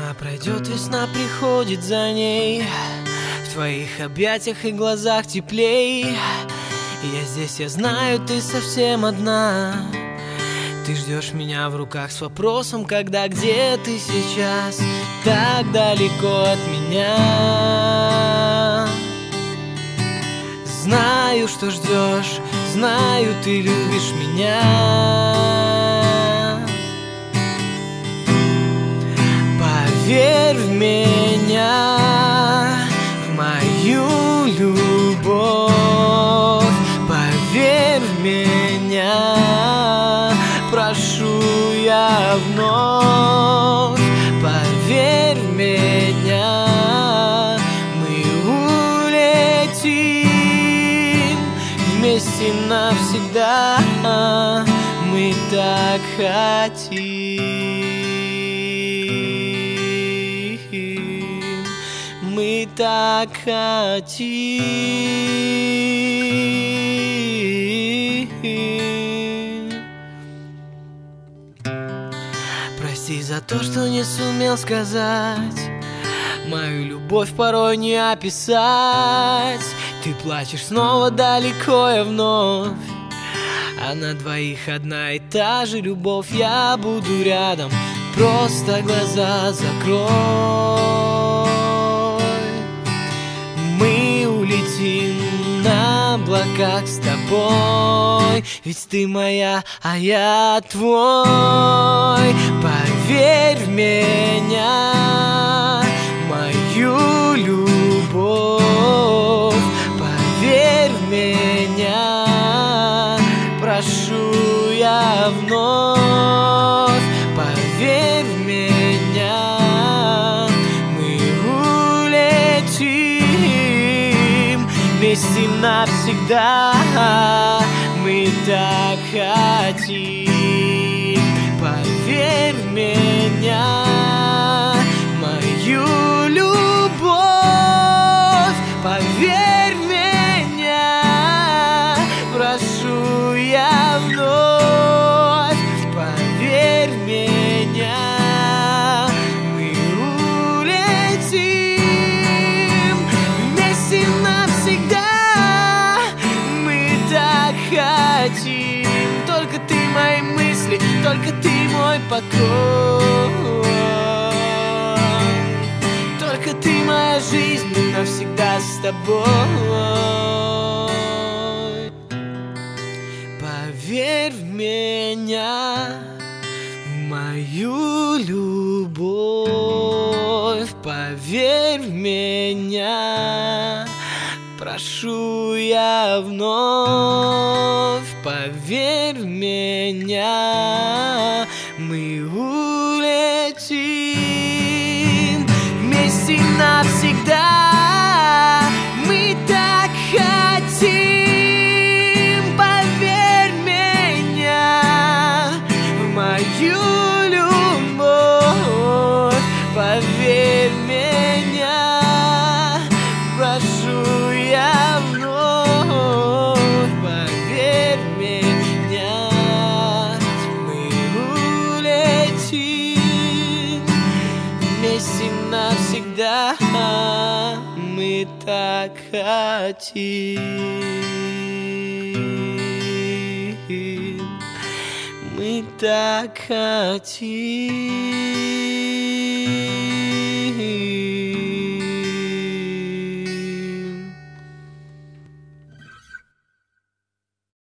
Зима пройдет, весна приходит за ней. В твоих объятиях и глазах теплей. Я здесь, я знаю, ты совсем одна. Ты ждешь меня в руках с вопросом, когда, где ты сейчас, так далеко от меня. Знаю, что ждешь, знаю, ты любишь меня. Поверь в меня, в мою любовь. Поверь в меня, прошу я вновь. Поверь в меня, мы улетим вместе навсегда. Мы так хотим, мы так хотим. Прости за то, что не сумел сказать. Мою любовь порой не описать. Ты плачешь снова далеко, я вновь. А на двоих одна и та же любовь. Я буду рядом, просто глаза закрой. Мы улетим на облаках с тобой. Ведь ты моя, а я твой. Поверь в меня, мою любовь. Поверь в меня, прошу я вновь. Поверь в меня, мы улетим вместе навсегда. Мы так хотим. Поверь в меня, мою любовь. Поверь в меня, прошу я вновь. Поверь в меня, мы улетим вместе навсегда. Мы так хотим. Только ты мои мысли, только ты мой покой. Только ты моя жизнь, мы навсегда с тобой. Поверь в меня, в мою любовь. Поверь в меня, прошу я вновь. Поверь в меня, мы улетим вместе навсегда. Мы так хотим. Поверь в меня, в мою любовь. Поверь в меня, прошу я вновь. Поверь в меня, мы улетим вместе навсегда. Мы так хотим, мы так хотим.